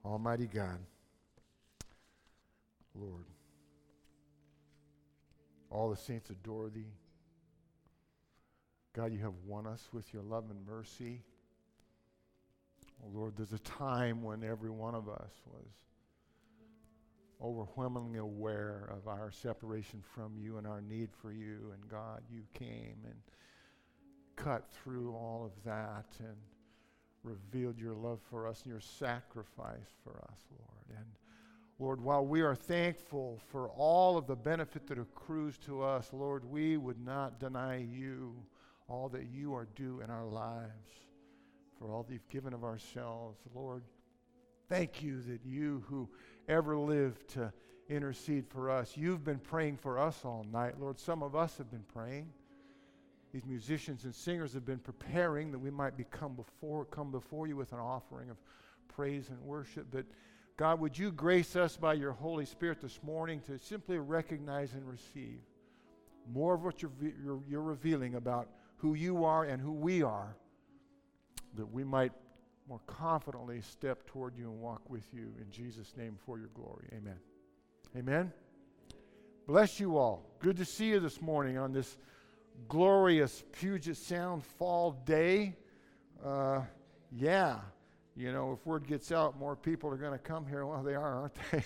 Almighty God, Lord, all the saints adore thee. God, you have won us with your love and mercy. Oh, Lord, there's a time when every one of us was overwhelmingly aware of our separation from you and our need for you. And God, you came and cut through all of that and revealed your love for us and your sacrifice for us, Lord. And Lord, while we are thankful for all of the benefit that accrues to us, Lord, we would not deny you all that you are due in our lives, for all that you've given of ourselves. Lord, thank you that you who ever lived to intercede for us, you've been praying for us all night. Lord, some of us have been praying. These musicians and singers have been preparing that we might come before you with an offering of praise and worship. But God, would you grace us by your Holy Spirit this morning to simply recognize and receive more of what you're revealing about who you are and who we are, that we might more confidently step toward you and walk with you in Jesus' name for your glory. Amen. Amen. Bless you all. Good to see you this morning on this glorious Puget Sound fall day. Yeah, you know, if word gets out, more people are going to come here. Well, they are, aren't they?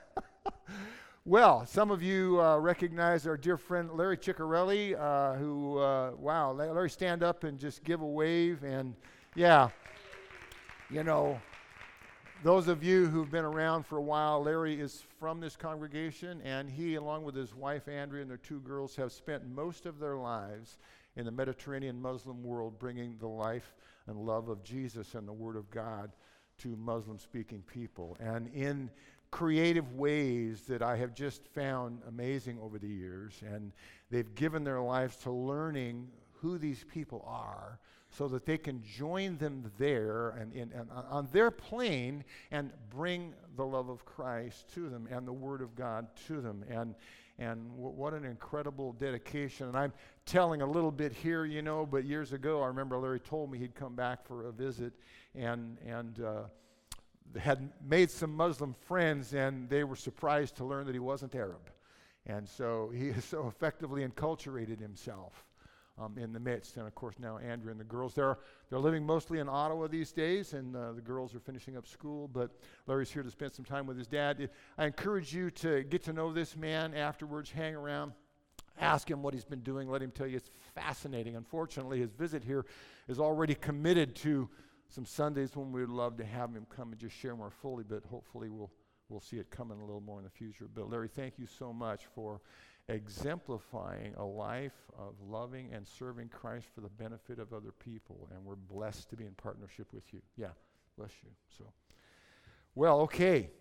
Well, some of you recognize our dear friend Larry Ciccarelli, who, wow, Larry, stand up and just give a wave. And yeah, you know, those of you who've been around for a while, Larry is from this congregation, and he, along with his wife Andrea and their two girls, have spent most of their lives in the Mediterranean Muslim world bringing the life and love of Jesus and the Word of God to Muslim-speaking people. And in creative ways that I have just found amazing over the years, and they've given their lives to learning who these people are so that they can join them there and on their plane and bring the love of Christ to them and the Word of God to them. And what an incredible dedication. And I'm telling a little bit here, you know, but years ago I remember Larry told me he'd come back for a visit and had made some Muslim friends, and they were surprised to learn that he wasn't Arab. And so he has so effectively enculturated himself in the midst. And of course now Andrea and the girls, they're living mostly in Ottawa these days, and the girls are finishing up school, but Larry's here to spend some time with his dad. I encourage you to get to know this man afterwards, hang around, ask him what he's been doing, let him tell you. It's fascinating. Unfortunately, his visit here is already committed to some Sundays when we would love to have him come and just share more fully, but hopefully we'll see it coming a little more in the future. But Larry, thank you so much for exemplifying a life of loving and serving Christ for the benefit of other people, and we're blessed to be in partnership with you. Yeah, bless you. So, well, okay.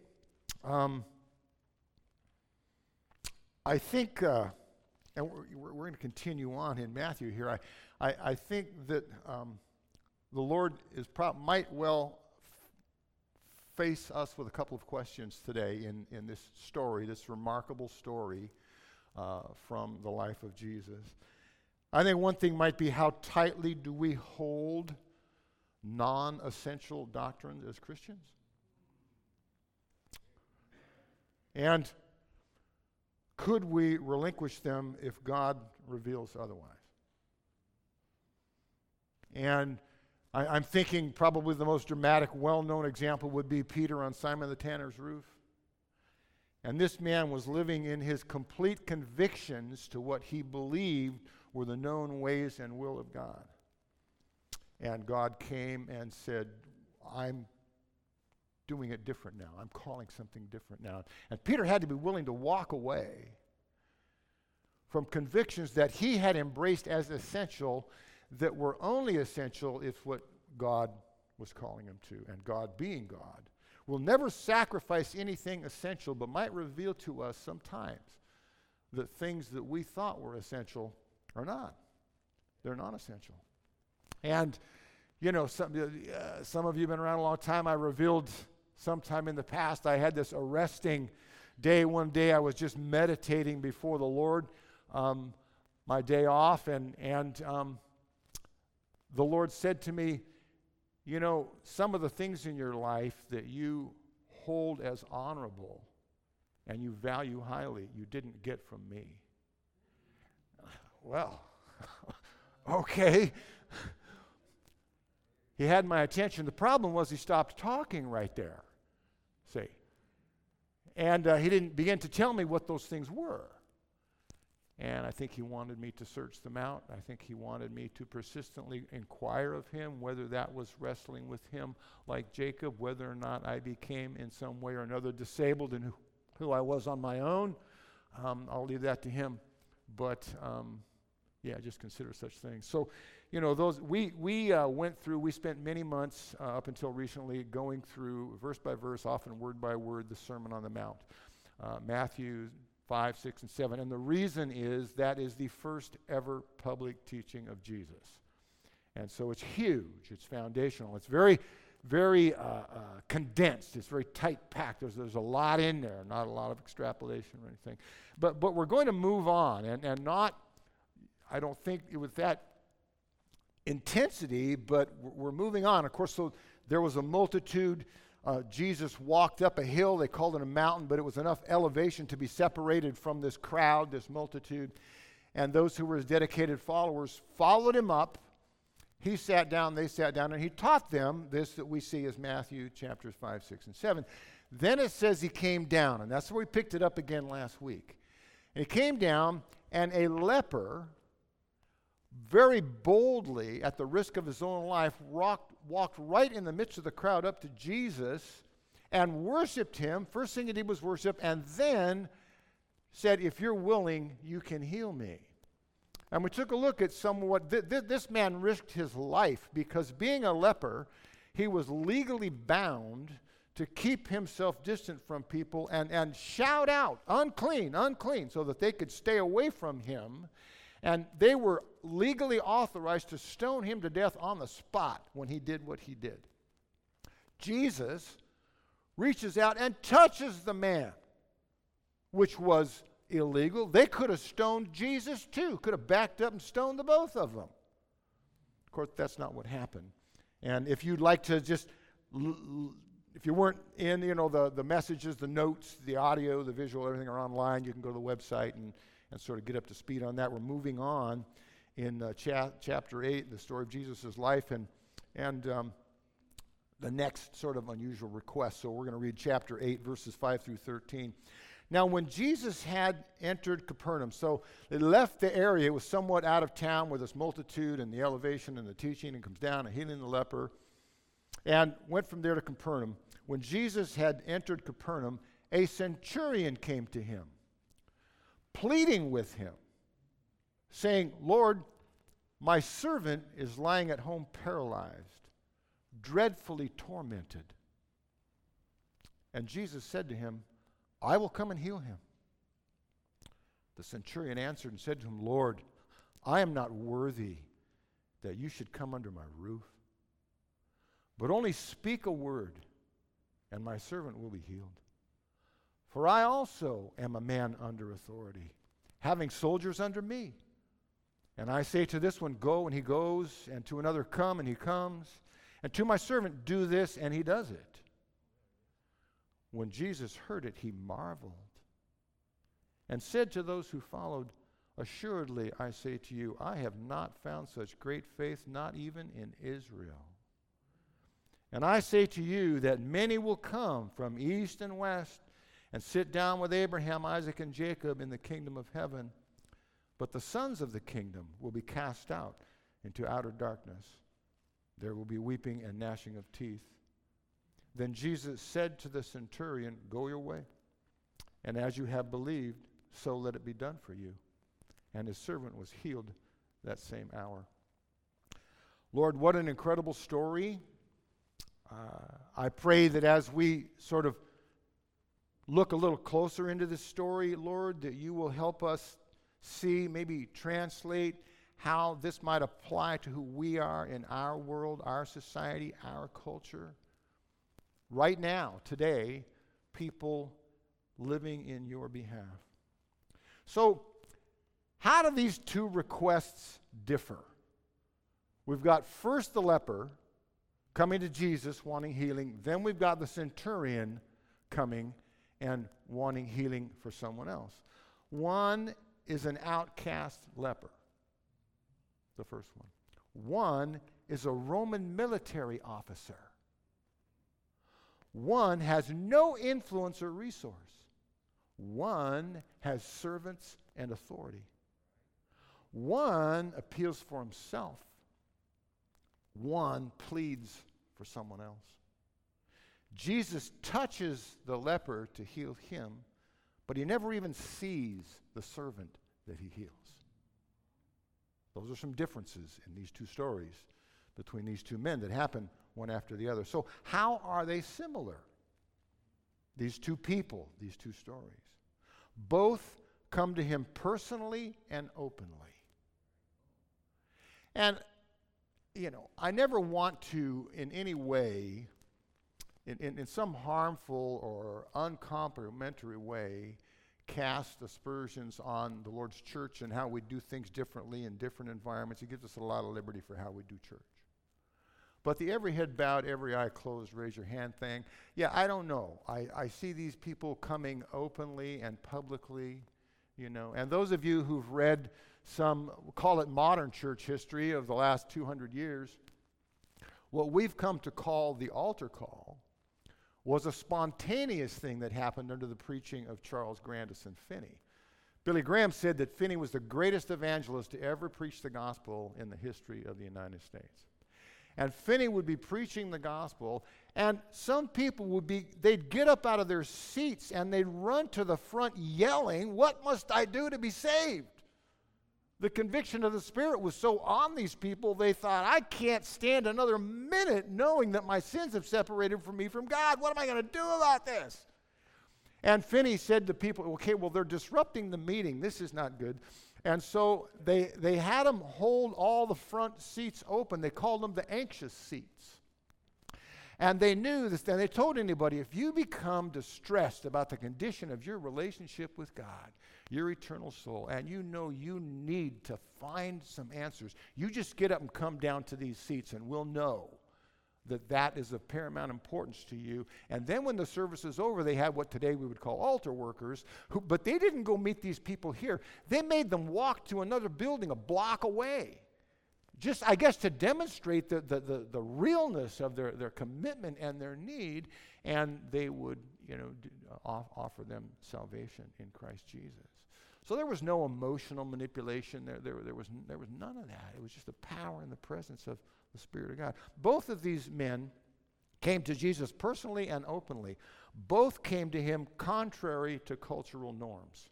I think, and we're going to continue on in Matthew here. I think that the Lord might well face us with a couple of questions today in this story, this remarkable story from the life of Jesus. I think one thing might be, how tightly do we hold non-essential doctrines as Christians? And could we relinquish them if God reveals otherwise? And I'm thinking probably the most dramatic, well-known example would be Peter on Simon the Tanner's roof. And this man was living in his complete convictions to what he believed were the known ways and will of God. And God came and said, I'm doing it different now. I'm calling something different now. And Peter had to be willing to walk away from convictions that he had embraced as essential, that were only essential if what God was calling him to. And God, being God, will never sacrifice anything essential, but might reveal to us sometimes that things that we thought were essential are not. They're non-essential. And, you know, some of you have been around a long time. I revealed sometime in the past, I had this arresting day. One day I was just meditating before the Lord, my day off, and the Lord said to me, you know, some of the things in your life that you hold as honorable and you value highly, you didn't get from me. Well, okay. He had my attention. The problem was he stopped talking right there, see. And he didn't begin to tell me what those things were. And I think he wanted me to search them out. I think he wanted me to persistently inquire of him, whether that was wrestling with him like Jacob, whether or not I became in some way or another disabled in who I was on my own. I'll leave that to him. But, just consider such things. So, we spent many months up until recently going through verse by verse, often word by word, the Sermon on the Mount. Matthew 5, 6, and 7. And the reason is that is the first ever public teaching of Jesus. And so it's huge. It's foundational. It's very, very condensed. It's very tight packed. There's a lot in there, not a lot of extrapolation or anything. But we're going to move on and not, I don't think with that intensity, but we're moving on. Of course, so there was a multitude. Jesus walked up a hill. They called it a mountain, but it was enough elevation to be separated from this crowd, this multitude. And those who were his dedicated followers followed him up. He sat down, they sat down, and he taught them this that we see as Matthew chapters 5, 6, and 7. Then it says he came down, and that's where we picked it up again last week. And he came down, and a leper, very boldly, at the risk of his own life, walked right in the midst of the crowd up to Jesus and worshiped him. First thing that he was worshiped, and then said, if you're willing, you can heal me. And we took a look at somewhat, this man risked his life because being a leper, he was legally bound to keep himself distant from people and shout out, unclean, unclean, so that they could stay away from him. And they were legally authorized to stone him to death on the spot when he did what he did. Jesus reaches out and touches the man, which was illegal. They could have stoned Jesus too, could have backed up and stoned the both of them. Of course, that's not what happened. And if you'd like to just, if you weren't in, the messages, the notes, the audio, the visual, everything are online, you can go to the website and sort of get up to speed on that. We're moving on in chapter 8, the story of Jesus' life, and the next sort of unusual request. So we're going to read chapter 8, verses 5 through 13. Now, when Jesus had entered Capernaum, so they left the area, it was somewhat out of town with this multitude and the elevation and the teaching, and comes down and healing the leper, and went from there to Capernaum. When Jesus had entered Capernaum, a centurion came to him, pleading with him, saying, Lord, my servant is lying at home paralyzed, dreadfully tormented. And Jesus said to him, I will come and heal him. The centurion answered and said to him, Lord, I am not worthy that you should come under my roof, but only speak a word, and my servant will be healed. For I also am a man under authority, having soldiers under me. And I say to this one, go, and he goes, and to another, come, and he comes, and to my servant, do this, and he does it. When Jesus heard it, he marveled and said to those who followed, assuredly, I say to you, I have not found such great faith, not even in Israel. And I say to you that many will come from east and west and sit down with Abraham, Isaac, and Jacob in the kingdom of heaven. But the sons of the kingdom will be cast out into outer darkness. There will be weeping and gnashing of teeth. Then Jesus said to the centurion, go your way, and as you have believed, so let it be done for you. And his servant was healed that same hour. Lord, what an incredible story. I pray that as we sort of look a little closer into this story, Lord, that you will help us see, maybe translate how this might apply to who we are in our world, our society, our culture. Right now, today, people living in your behalf. So, how do these two requests differ? We've got first the leper coming to Jesus wanting healing. Then we've got the centurion coming and wanting healing for someone else. One is an outcast leper, the first one. One is a Roman military officer. One has no influence or resource. One has servants and authority. One appeals for himself. One pleads for someone else. Jesus touches the leper to heal him, but he never even sees the servant that he heals. Those are some differences in these two stories between these two men that happen one after the other. So how are they similar? These two people, these two stories. Both come to him personally and openly. And, I never want to in any way, in some harmful or uncomplimentary way, cast aspersions on the Lord's church and how we do things differently in different environments. He gives us a lot of liberty for how we do church. But the every head bowed, every eye closed, raise your hand thing, I don't know. I see these people coming openly and publicly, and those of you who've read some, call it modern church history of the last 200 years, what we've come to call the altar call was a spontaneous thing that happened under the preaching of Charles Grandison Finney. Billy Graham said that Finney was the greatest evangelist to ever preach the gospel in the history of the United States. And Finney would be preaching the gospel, and some people they'd get up out of their seats and they'd run to the front yelling, "What must I do to be saved?" The conviction of the Spirit was so on these people, they thought, I can't stand another minute knowing that my sins have separated me from God. What am I going to do about this? And Finney said to people, okay, well, they're disrupting the meeting. This is not good. And so they had them hold all the front seats open. They called them the anxious seats. And they knew this, and they told anybody, if you become distressed about the condition of your relationship with God, your eternal soul, and you need to find some answers, you just get up and come down to these seats, and we'll know that is of paramount importance to you. And then when the service is over, they had what today we would call altar workers, but they didn't go meet these people here. They made them walk to another building a block away. Just, I guess, to demonstrate the realness of their commitment and their need, and they would, offer them salvation in Christ Jesus. So there was no emotional manipulation. There was none of that. It was just the power and the presence of the Spirit of God. Both of these men came to Jesus personally and openly. Both came to him contrary to cultural norms.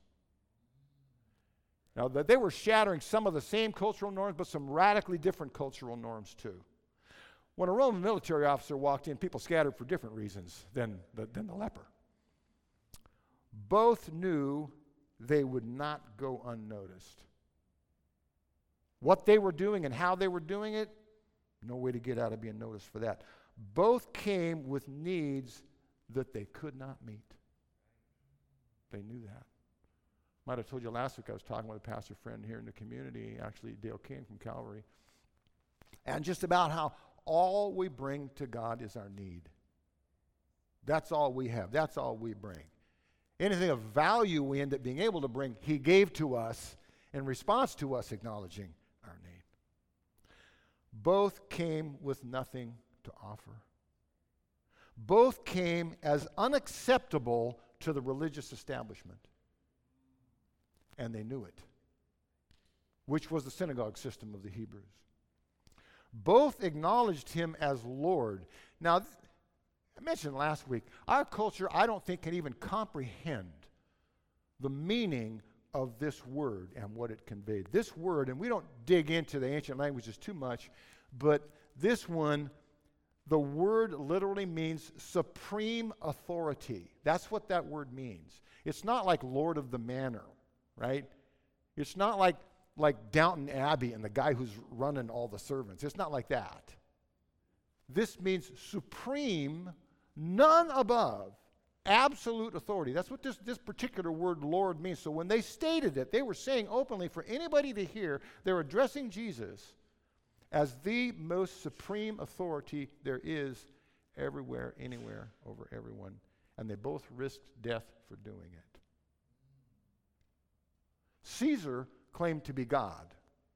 Now, they were shattering some of the same cultural norms, but some radically different cultural norms too. When a Roman military officer walked in, people scattered for different reasons than the leper. Both knew they would not go unnoticed. What they were doing and how they were doing it, no way to get out of being noticed for that. Both came with needs that they could not meet. They knew that. Might have told you last week I was talking with a pastor friend here in the community, actually Dale King from Calvary, and just about how all we bring to God is our need. That's all we have. That's all we bring. Anything of value we end up being able to bring, he gave to us in response to us acknowledging our need. Both came with nothing to offer. Both came as unacceptable to the religious establishment. And they knew it, which was the synagogue system of the Hebrews. Both acknowledged him as Lord. Now, I mentioned last week, our culture, I don't think, can even comprehend the meaning of this word and what it conveyed. This word, and we don't dig into the ancient languages too much, but this one, the word literally means supreme authority. That's what that word means. It's not like Lord of the Manor, right? It's not like Downton Abbey and the guy who's running all the servants. It's not like that. This means supreme, none above, absolute authority. That's what this particular word Lord means. So when they stated it, they were saying openly for anybody to hear, they're addressing Jesus as the most supreme authority there is everywhere, anywhere, over everyone. and they both risked death for doing it. Caesar claimed to be God.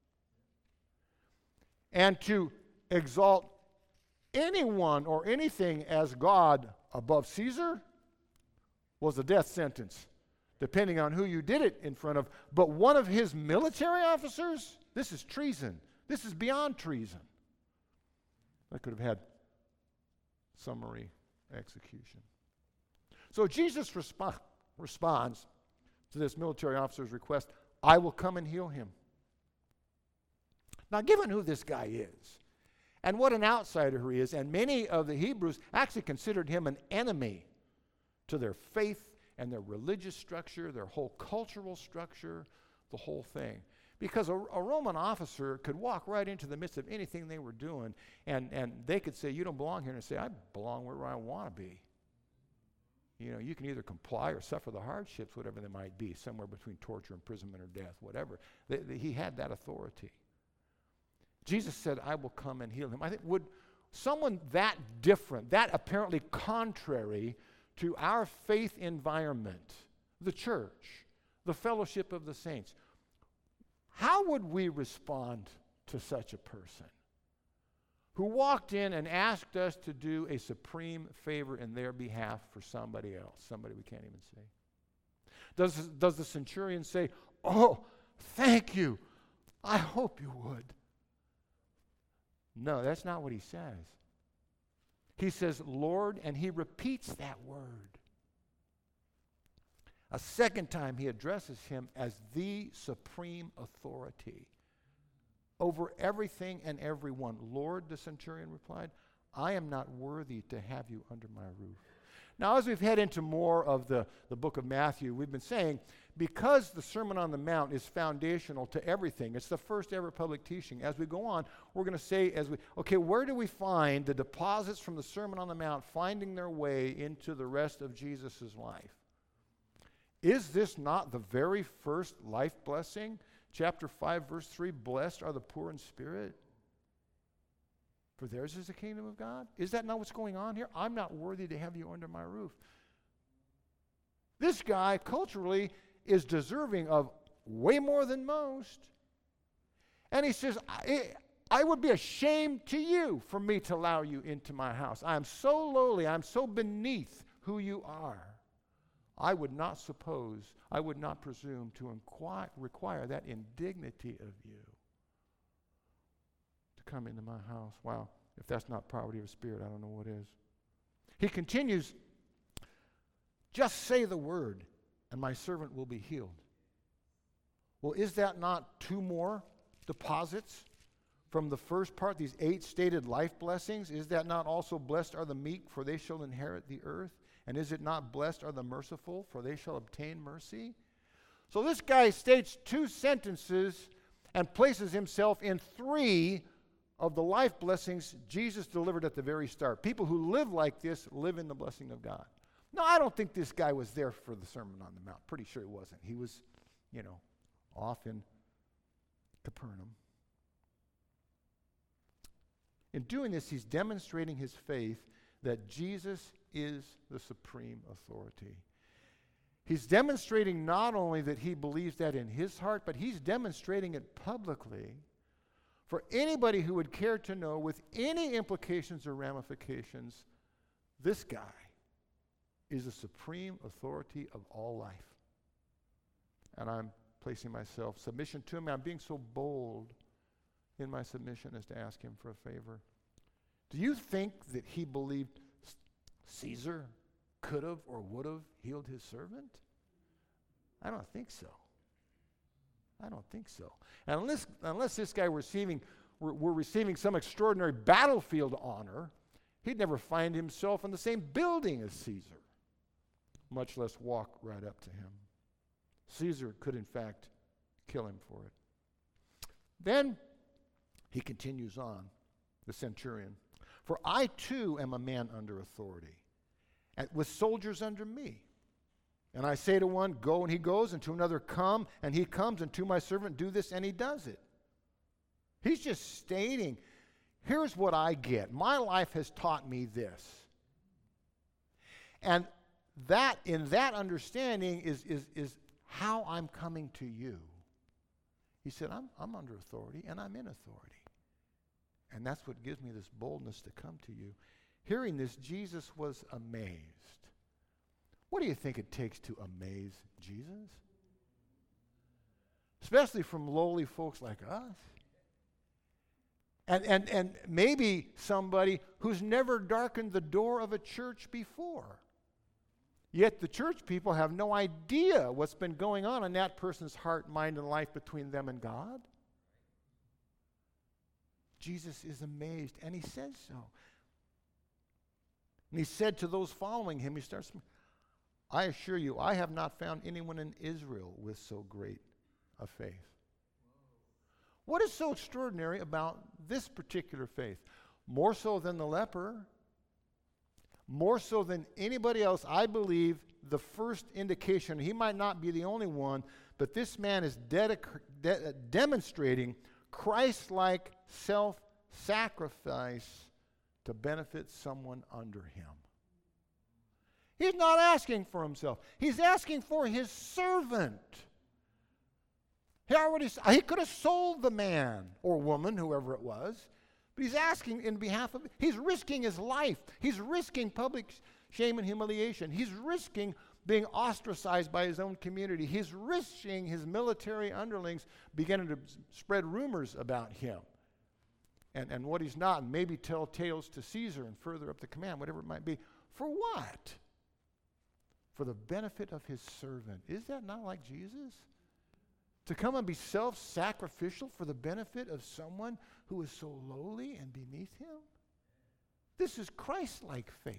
And to exalt anyone or anything as God above Caesar was a death sentence, depending on who you did it in front of. But one of his military officers, this is treason. This is beyond treason. That could have had summary execution. So Jesus responds to this military officer's request, I will come and heal him. Now, given who this guy is, and what an outsider he is, and many of the Hebrews actually considered him an enemy to their faith and their religious structure, their whole cultural structure, the whole thing. Because a Roman officer could walk right into the midst of anything they were doing, and they could say, you don't belong here, and say, I belong where I want to be. You know, you can either comply or suffer the hardships, whatever they might be, somewhere between torture, imprisonment, or death, whatever. He had that authority. Jesus said, I will come and heal him. I think, would someone that different, that apparently contrary to our faith environment, the church, the fellowship of the saints, how would we respond to such a person who walked in and asked us to do a supreme favor in their behalf for somebody else, somebody we can't even see? Does the centurion say, oh, thank you, I hope you would? No, that's not what he says. He says, Lord, and he repeats that word. A second time, he addresses him as the supreme authority over everything and everyone. Lord, the centurion replied, I am not worthy to have you under my roof. Now, as we've head into more of the book of Matthew, we've been saying, because the Sermon on the Mount is foundational to everything, it's the first ever public teaching. As we go on, we're going to say, where do we find the deposits from the Sermon on the Mount finding their way into the rest of Jesus' life? Is this not the very first life blessing? Chapter 5, verse 3, blessed are the poor in spirit, for theirs is the kingdom of God. Is that not what's going on here? I'm not worthy to have you under my roof. This guy, culturally, is deserving of way more than most. And he says, I would be ashamed to you for me to allow you into my house. I am so lowly, I'm so beneath who you are. I would not presume to require that indignity of you to come into my house. Wow, if that's not poverty of spirit, I don't know what is. He continues, just say the word, and my servant will be healed. Well, is that not two more deposits from the first part, these 8 stated life blessings? Is that not also blessed are the meek, for they shall inherit the earth? And is it not blessed are the merciful, for they shall obtain mercy? So this guy states 2 sentences and places himself in 3 of the life blessings Jesus delivered at the very start. People who live like this live in the blessing of God. No, I don't think this guy was there for the Sermon on the Mount. Pretty sure he wasn't. He was, off in Capernaum. In doing this, he's demonstrating his faith that Jesus is the supreme authority. He's demonstrating not only that he believes that in his heart, but he's demonstrating it publicly for anybody who would care to know, with any implications or ramifications, this guy is the supreme authority of all life. And I'm placing myself, submission to him. I'm being so bold in my submission as to ask him for a favor. Do you think that he believed Caesar could have or would have healed his servant? I don't think so. I don't think so. And unless this guy were receiving some extraordinary battlefield honor, he'd never find himself in the same building as Caesar, much less walk right up to him. Caesar could, in fact, kill him for it. Then he continues on, the centurion. For I too am a man under authority, with soldiers under me. And I say to one, go, and he goes, and to another, come, and he comes, and to my servant, do this, and he does it. He's just stating, here's what I get. My life has taught me this. And that in that understanding is how I'm coming to you. He said, I'm under authority and I'm in authority. And that's what gives me this boldness to come to you. Hearing this, Jesus was amazed. What do you think it takes to amaze Jesus? Especially from lowly folks like us. And maybe somebody who's never darkened the door of a church before. Yet the church people have no idea what's been going on in that person's heart, mind, and life between them and God. Jesus is amazed, and he says so. And he said to those following him, he starts, I assure you, I have not found anyone in Israel with so great a faith. What is so extraordinary about this particular faith? More so than the leper, more so than anybody else, I believe the first indication, he might not be the only one, but this man is demonstrating Christ-like self-sacrifice to benefit someone under him. He's not asking for himself. He's asking for his servant. He could have sold the man or woman, whoever it was, but he's asking in behalf of, he's risking his life. He's risking public shame and humiliation. He's risking being ostracized by his own community. He's risking his military underlings beginning to spread rumors about him and what he's not, and maybe tell tales to Caesar and further up the command, whatever it might be. For what? For the benefit of his servant. Is that not like Jesus? To come and be self-sacrificial for the benefit of someone who is so lowly and beneath him? This is Christ-like faith.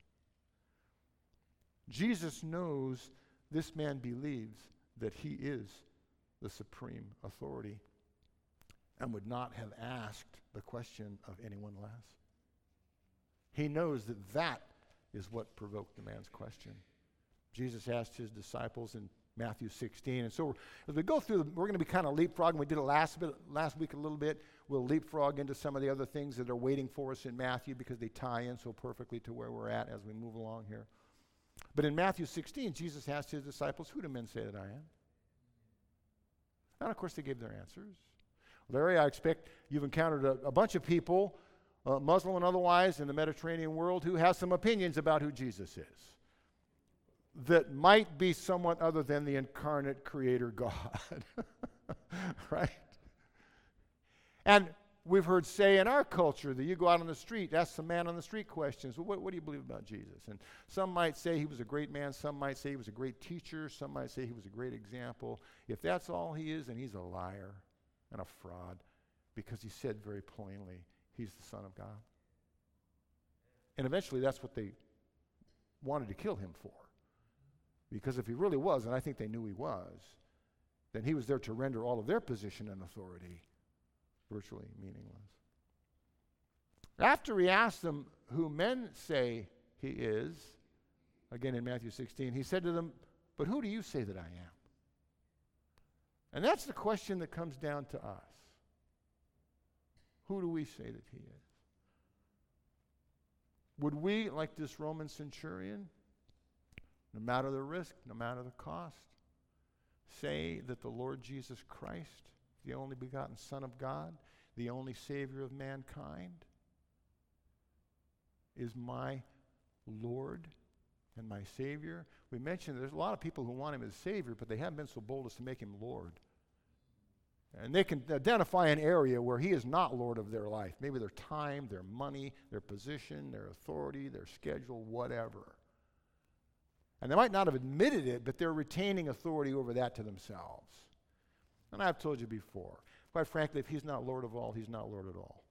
Jesus knows this man believes that he is the supreme authority and would not have asked the question of anyone less. He knows that that is what provoked the man's question. Jesus asked his disciples in Matthew 16. And so as we go through, we're going to be kind of leapfrogging. We did it last week a little bit. We'll leapfrog into some of the other things that are waiting for us in Matthew because they tie in so perfectly to where we're at as we move along here. But in Matthew 16, Jesus asked his disciples, who do men say that I am? And of course they gave their answers. Larry, I expect you've encountered a bunch of people, Muslim and otherwise, in the Mediterranean world who have some opinions about who Jesus is that might be somewhat other than the incarnate creator God. Right? And we've heard say in our culture that you go out on the street, ask some man on the street questions. Well, what do you believe about Jesus? And some might say he was a great man. Some might say he was a great teacher. Some might say he was a great example. If that's all he is, then he's a liar and a fraud because he said very plainly he's the Son of God. And eventually that's what they wanted to kill him for. Because if he really was, and I think they knew he was, then he was there to render all of their position and authority virtually meaningless. After he asked them who men say he is, again in Matthew 16, he said to them, but who do you say that I am? And that's the question that comes down to us. Who do we say that he is? Would we, like this Roman centurion, no matter the risk, no matter the cost, say that the Lord Jesus Christ, the only begotten Son of God, the only Savior of mankind, is my Lord and my Savior? We mentioned there's a lot of people who want him as Savior, but they haven't been so bold as to make him Lord. And they can identify an area where he is not Lord of their life. Maybe their time, their money, their position, their authority, their schedule, whatever. And they might not have admitted it, but they're retaining authority over that to themselves. And I've told you before, quite frankly, if he's not Lord of all, he's not Lord at all.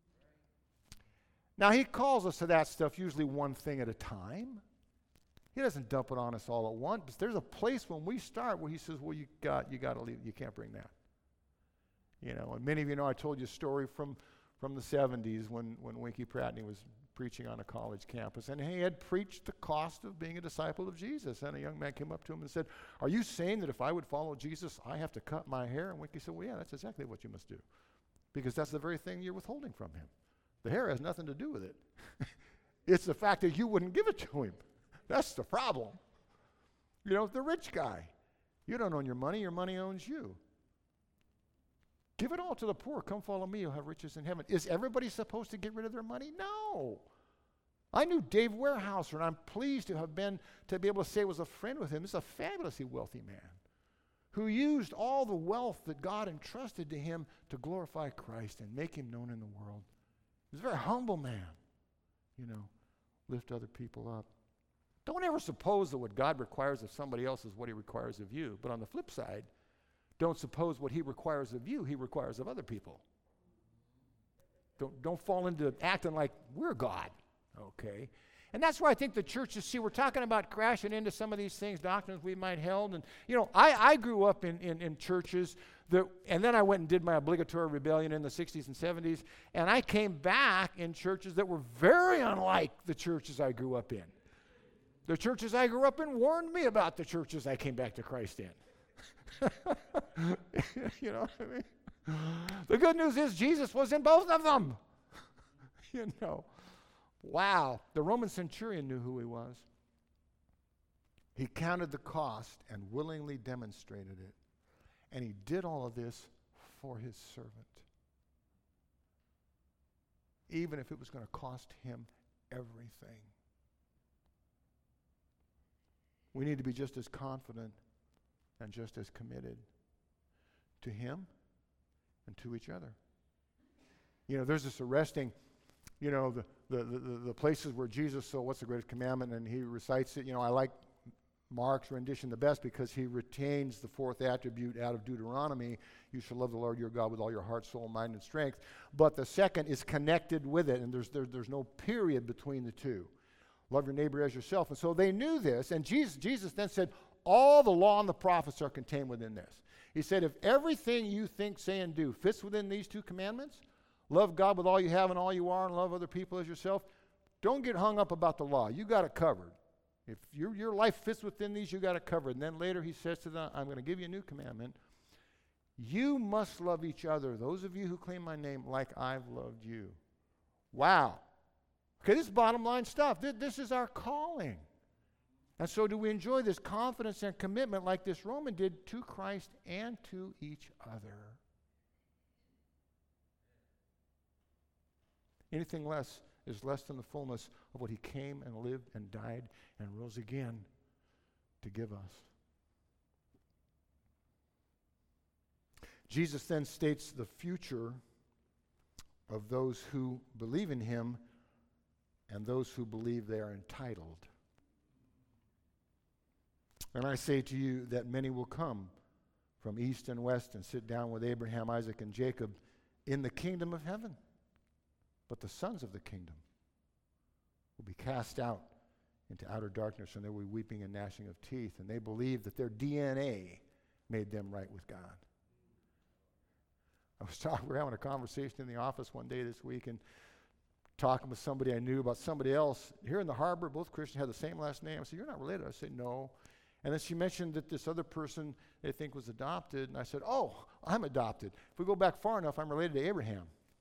Now, he calls us to that stuff usually one thing at a time. He doesn't dump it on us all at once. There's a place when we start where he says, well, you got to leave. You can't bring that. You know, and many of you know I told you a story from the 70s when Winky Pratney was preaching on a college campus, and he had preached the cost of being a disciple of Jesus. And a young man came up to him and said, are you saying that if I would follow Jesus, I have to cut my hair? And Winky said, well, yeah, that's exactly what you must do, because that's the very thing you're withholding from him. The hair has nothing to do with it. It's the fact that you wouldn't give it to him. That's the problem. The rich guy. You don't own your money owns you. Give it all to the poor. Come follow me, you'll have riches in heaven. Is everybody supposed to get rid of their money? No. I knew Dave Warehouser, and I'm pleased to be able to say I was a friend with him. He's a fabulously wealthy man who used all the wealth that God entrusted to him to glorify Christ and make him known in the world. He was a very humble man, lift other people up. Don't ever suppose that what God requires of somebody else is what he requires of you. But on the flip side, don't suppose what he requires of you, he requires of other people. Don't fall into acting like we're God, okay? And that's why I think the churches, we're talking about crashing into some of these things, doctrines we might held. And, I grew up in churches and then I went and did my obligatory rebellion in the 60s and 70s. And I came back in churches that were very unlike the churches I grew up in. The churches I grew up in warned me about the churches I came back to Christ in. You know what I mean? The good news is Jesus was in both of them. Wow. The Roman centurion knew who he was. He counted the cost and willingly demonstrated it. And he did all of this for his servant. Even if it was going to cost him everything. We need to be just as confident and just as committed to him and to each other. There's this arresting, the places where Jesus, so what's the greatest commandment? And he recites it. I like Mark's rendition the best because he retains the fourth attribute out of Deuteronomy. You shall love the Lord your God with all your heart, soul, mind, and strength. But the second is connected with it, and there's no period between the two. Love your neighbor as yourself. And so they knew this, and Jesus then said, all the law and the prophets are contained within this. He said, if everything you think, say, and do fits within these two commandments, love God with all you have and all you are, and love other people as yourself, don't get hung up about the law. You got it covered. If your life fits within these, you got it covered. And then later he says to them, I'm going to give you a new commandment. You must love each other, those of you who claim my name, like I've loved you. Wow. Okay, this is bottom line stuff. This is our calling. And so do we enjoy this confidence and commitment like this Roman did to Christ and to each other? Anything less is less than the fullness of what he came and lived and died and rose again to give us. Jesus then states the future of those who believe in him and those who believe they are entitled. And I say to you that many will come from east and west and sit down with Abraham, Isaac, and Jacob in the kingdom of heaven. But the sons of the kingdom will be cast out into outer darkness, and there will be weeping and gnashing of teeth. And they believe that their DNA made them right with God. We were having a conversation in the office one day this week and talking with somebody I knew about somebody else. Here in the harbor, both Christians had the same last name. I said, you're not related? I said, no. And then she mentioned that this other person they think was adopted. And I said, oh, I'm adopted. If we go back far enough, I'm related to Abraham.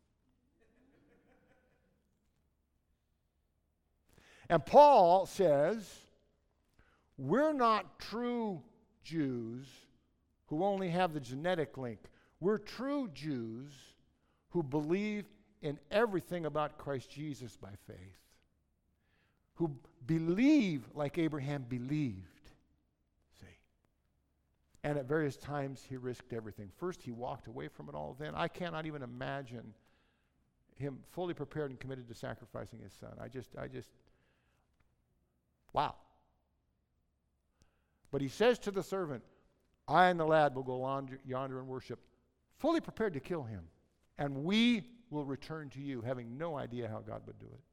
And Paul says, we're not true Jews who only have the genetic link. We're true Jews who believe in everything about Christ Jesus by faith, who believe like Abraham believed. See? And at various times he risked everything. First he walked away from it all. Then I cannot even imagine him fully prepared and committed to sacrificing his son. I just wow. But he says to the servant, I and the lad will go yonder and worship, fully prepared to kill him, and we will return to you, having no idea how God would do it.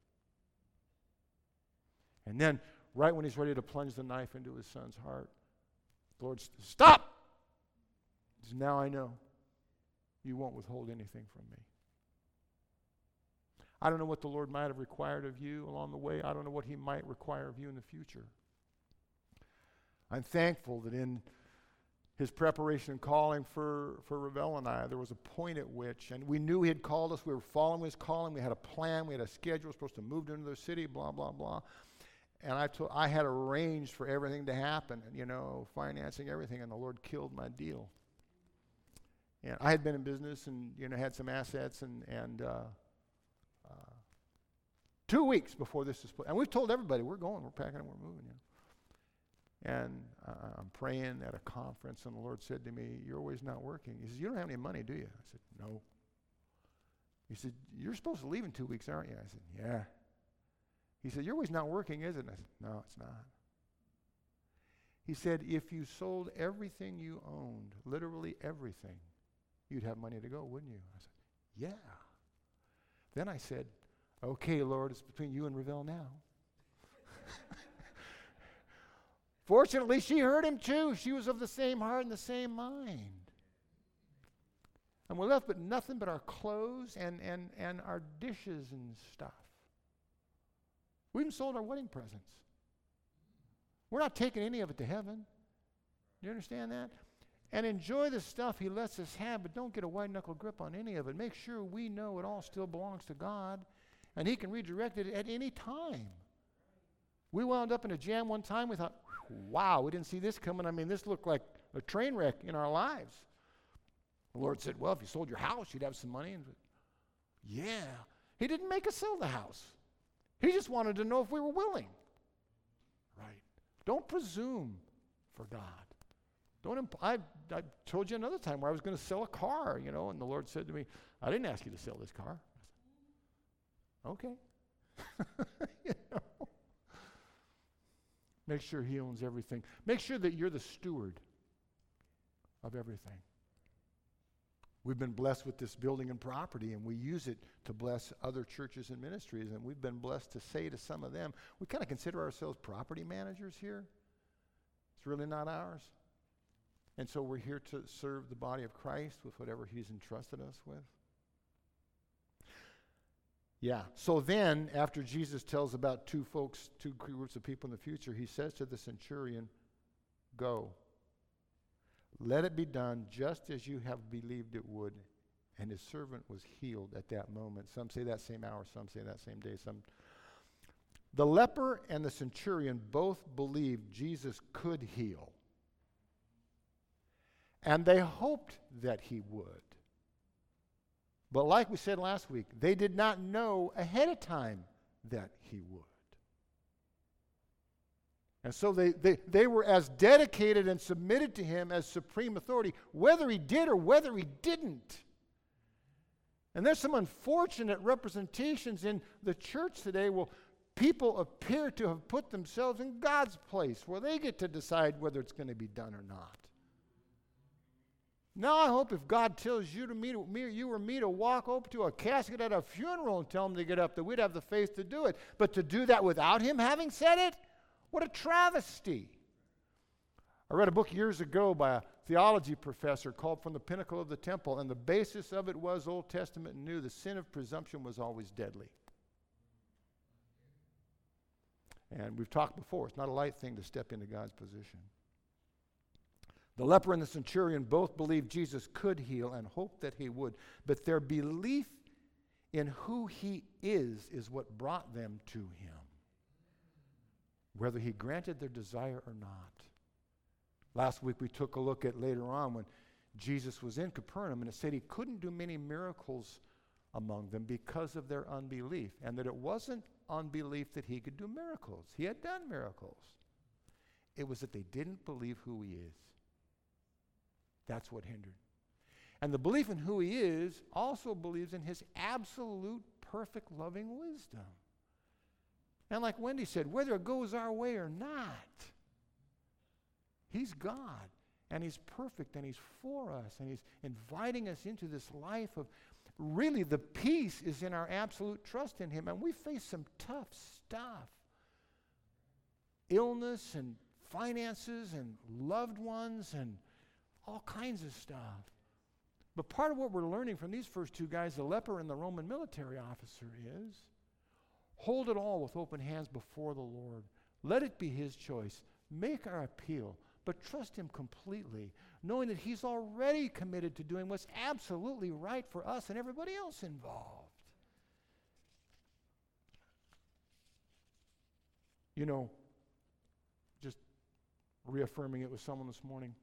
And then, right when he's ready to plunge the knife into his son's heart, the Lord says, stop! He says, now I know you won't withhold anything from me. I don't know what the Lord might have required of you along the way. I don't know what he might require of you in the future. I'm thankful that in his preparation and calling for Ravel and I, there was a point at which, and we knew he had called us, we were following his calling, we had a plan, we had a schedule, we were supposed to move to another city, blah, blah, blah. And I had arranged for everything to happen, and, financing everything, and the Lord killed my deal. And I had been in business and, had some assets, and 2 weeks before this is, and we've told everybody, we're going, we're packing and we're moving, And I'm praying at a conference, and the Lord said to me, "You're always not working." He says, "You don't have any money, do you?" I said, "No." He said, "You're supposed to leave in 2 weeks, aren't you?" I said, "Yeah." He said, "You're always not working, is it?" And I said, "No, it's not." He said, "If you sold everything you owned, literally everything, you'd have money to go, wouldn't you?" I said, "Yeah." Then I said, "Okay, Lord, it's between you and Revelle now." Fortunately, she heard him too. She was of the same heart and the same mind. And we're left with nothing but our clothes and our dishes and stuff. We even sold our wedding presents. We're not taking any of it to heaven. Do you understand that? And enjoy the stuff he lets us have, but don't get a white-knuckle grip on any of it. Make sure we know it all still belongs to God, and he can redirect it at any time. We wound up in a jam one time. We thought, wow, we didn't see this coming. I mean, this looked like a train wreck in our lives. The Lord said, "Well, if you sold your house, you'd have some money." And yeah. He didn't make us sell the house. He just wanted to know if we were willing. Right. Don't presume for God. I told you another time where I was going to sell a car, and the Lord said to me, "I didn't ask you to sell this car." I said, "Okay." Make sure he owns everything. Make sure that you're the steward of everything. We've been blessed with this building and property, and we use it to bless other churches and ministries, and we've been blessed to say to some of them, we kind of consider ourselves property managers here. It's really not ours. And so we're here to serve the body of Christ with whatever he's entrusted us with. Yeah, so then, after Jesus tells about two groups of people in the future, he says to the centurion, "Go. Let it be done just as you have believed it would." And his servant was healed at that moment. Some say that same hour, some say that same day. The leper and the centurion both believed Jesus could heal. And they hoped that he would. But like we said last week, they did not know ahead of time that he would. And so they were as dedicated and submitted to him as supreme authority, whether he did or whether he didn't. And there's some unfortunate representations in the church today where people appear to have put themselves in God's place, where they get to decide whether it's going to be done or not. Now I hope if God tells you or me to walk over to a casket at a funeral and tell him to get up, that we'd have the faith to do it. But to do that without him having said it? What a travesty. I read a book years ago by a theology professor called From the Pinnacle of the Temple, and the basis of it was Old Testament and New. The sin of presumption was always deadly. And we've talked before, it's not a light thing to step into God's position. The leper and the centurion both believed Jesus could heal and hoped that he would, but their belief in who he is what brought them to him, whether he granted their desire or not. Last week we took a look at later on when Jesus was in Capernaum, and it said he couldn't do many miracles among them because of their unbelief, and that it wasn't unbelief that he could do miracles. He had done miracles. It was that they didn't believe who he is. That's what hindered. And the belief in who he is also believes in his absolute, perfect, loving wisdom. And like Wendy said, whether it goes our way or not, he's God, and he's perfect, and he's for us, and he's inviting us into this life of, really, the peace is in our absolute trust in him. And we face some tough stuff. Illness and finances and loved ones and all kinds of stuff. But part of what we're learning from these first two guys, the leper and the Roman military officer, is hold it all with open hands before the Lord. Let it be his choice. Make our appeal, but trust him completely, knowing that he's already committed to doing what's absolutely right for us and everybody else involved. You know, just reaffirming it with someone this morning.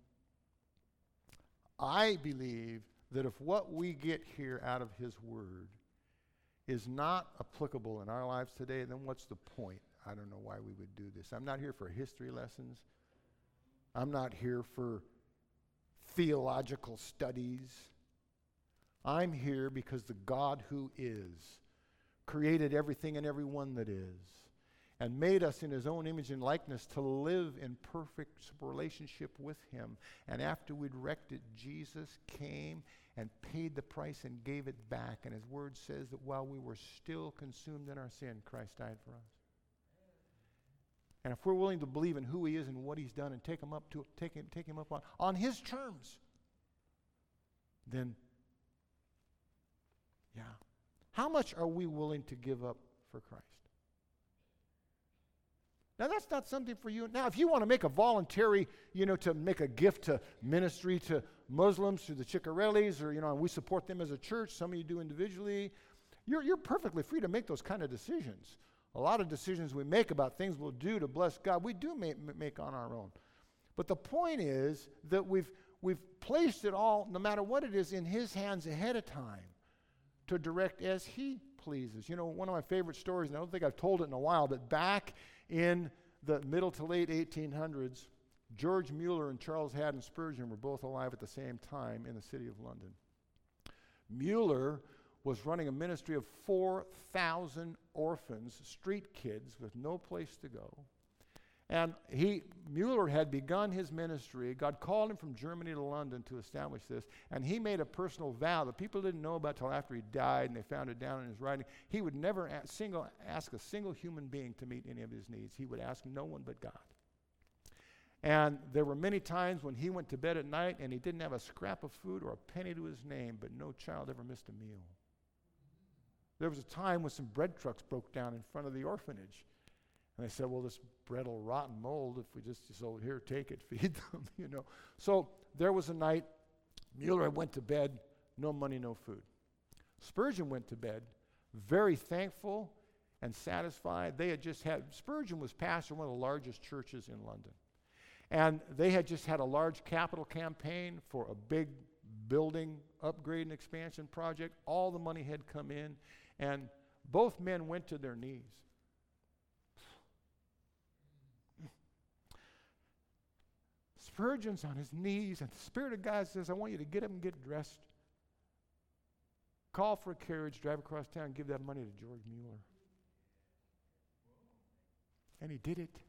I believe that if what we get here out of His Word is not applicable in our lives today, then what's the point? I don't know why we would do this. I'm not here for history lessons. I'm not here for theological studies. I'm here because the God who is created everything and everyone that is, and made us in His own image and likeness to live in perfect relationship with Him. And after we'd wrecked it, Jesus came and paid the price and gave it back. And His Word says that while we were still consumed in our sin, Christ died for us. And if we're willing to believe in who He is and what He's done and take Him up on His terms, then, yeah. How much are we willing to give up for Christ? Now, that's not something for you. Now, if you want to make a voluntary, to make a gift to ministry to Muslims through the Ciccarellis, or, and we support them as a church, some of you do individually, you're perfectly free to make those kind of decisions. A lot of decisions we make about things we'll do to bless God, we do make on our own. But the point is that we've placed it all, no matter what it is, in His hands ahead of time to direct as He pleases. One of my favorite stories, and I don't think I've told it in a while, but back in the middle to late 1800s, George Mueller and Charles Haddon Spurgeon were both alive at the same time in the city of London. Mueller was running a ministry of 4,000 orphans, street kids with no place to go. And Mueller had begun his ministry. God called him from Germany to London to establish this. And he made a personal vow that people didn't know about till after he died, and they found it down in his writing. He would never ask a single human being to meet any of his needs. He would ask no one but God. And there were many times when he went to bed at night and he didn't have a scrap of food or a penny to his name, but no child ever missed a meal. There was a time when some bread trucks broke down in front of the orphanage. And they said, well, this bread will rot and mold if we so here, take it, feed them, So there was a night, Mueller went to bed, no money, no food. Spurgeon went to bed, very thankful and satisfied. Spurgeon was pastor of one of the largest churches in London. And they had just had a large capital campaign for a big building upgrade and expansion project. All the money had come in, and both men went to their knees. Spurgeon's on his knees, and the Spirit of God says, I want you to get up and get dressed. Call for a carriage, drive across town, give that money to George Mueller. And he did it.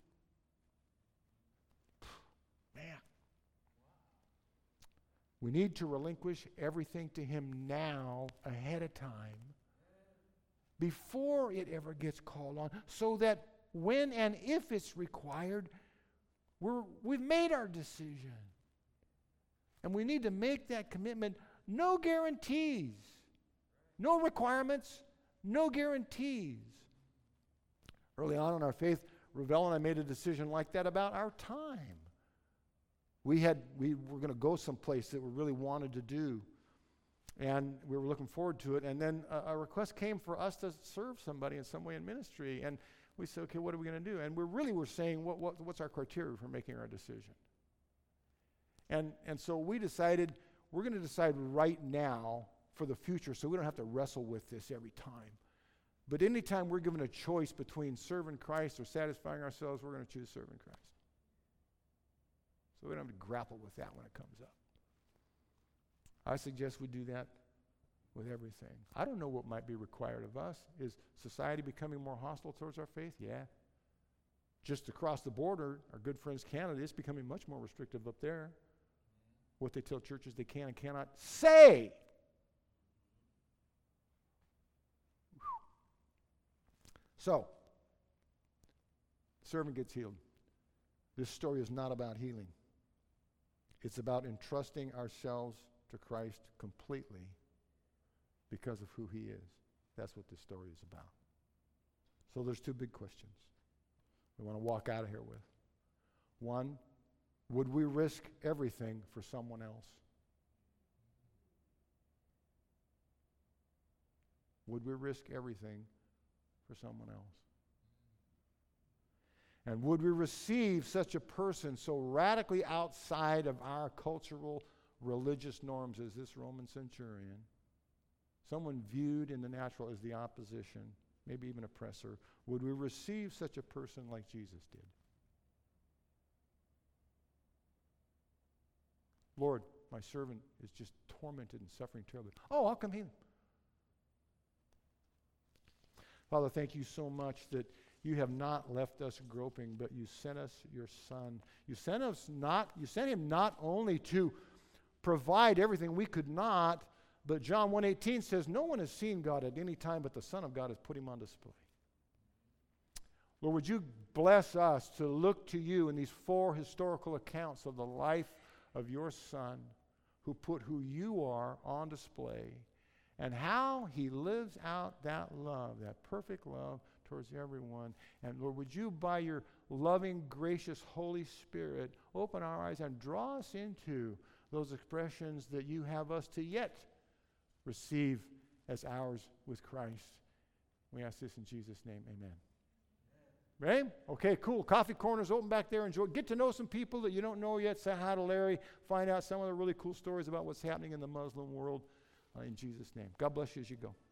Man. We need to relinquish everything to Him now, ahead of time, before it ever gets called on, so that when and if it's required, we've made our decision. And we need to make that commitment. No guarantees. No requirements. No guarantees. Early on in our faith, Ravel and I made a decision like that about our time. We were going to go someplace that we really wanted to do. And we were looking forward to it. And then a request came for us to serve somebody in some way in ministry. And we said, okay, what are we going to do? And we're saying, what's our criteria for making our decision? And so we decided, we're going to decide right now for the future so we don't have to wrestle with this every time. But anytime we're given a choice between serving Christ or satisfying ourselves, we're going to choose serving Christ. So we don't have to grapple with that when it comes up. I suggest we do that with everything. I don't know what might be required of us. Is society becoming more hostile towards our faith? Yeah. Just across the border, our good friends Canada, it's becoming much more restrictive up there. What they tell churches they can and cannot say. So, servant gets healed. This story is not about healing. It's about entrusting ourselves to Christ completely because of who He is. That's what this story is about. So there's two big questions we want to walk out of here with. One, would we risk everything for someone else? Would we risk everything for someone else? And would we receive such a person so radically outside of our cultural, religious norms as this Roman centurion? Someone viewed in the natural as the opposition, maybe even oppressor. Would we receive such a person like Jesus did? Lord, my servant is just tormented and suffering terribly. Oh, I'll come heal. Father, thank you so much that you have not left us groping, but you sent us your Son. You sent him not only to provide everything we could not, but John 1:18 says, no one has seen God at any time, but the Son of God has put him on display. Lord, would you bless us to look to you in these 4 historical accounts of the life of your Son, who put who you are on display, and how he lives out that love, that perfect love towards everyone. And Lord, would you, by your loving, gracious Holy Spirit, open our eyes and draw us into those expressions that you have us to yet receive as ours with Christ. We ask this in Jesus' name, amen. Right? Okay, cool. Coffee corner's open back there. Enjoy. Get to know some people that you don't know yet. Say hi to Larry. Find out some of the really cool stories about what's happening in the Muslim world in Jesus' name. God bless you as you go.